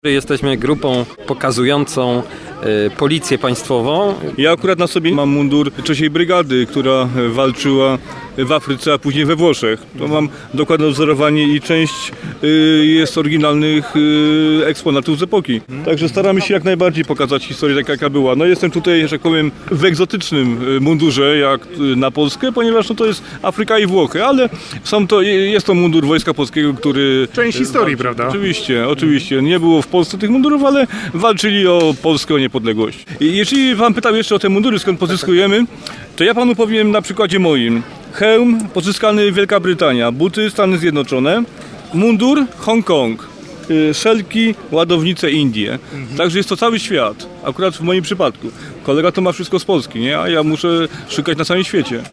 Jesteśmy grupą pokazującą policję państwową. Ja akurat na sobie mam mundur III Brygady, która walczyła w Afryce, a później we Włoszech. To mam dokładne wzorowanie i część jest oryginalnych eksponatów z epoki. Także staramy się jak najbardziej pokazać historię tak jaka była. No jestem tutaj, że tak powiem, w egzotycznym mundurze jak na Polskę, ponieważ no, to jest Afryka i Włochy, ale jest to mundur Wojska Polskiego, który... Część historii, prawda? Oczywiście. Nie było w Polsce tych mundurów, ale walczyli o Polskę, o niepodległość. I jeżeli pan pytał jeszcze o te mundury, skąd pozyskujemy, to ja panu powiem na przykładzie moim. Hełm pozyskany Wielka Brytania, buty Stany Zjednoczone, mundur Hongkong, szelki, ładownice Indie. Także jest to cały świat, akurat w moim przypadku. Kolega to ma wszystko z Polski, nie? A ja muszę szukać na całym świecie.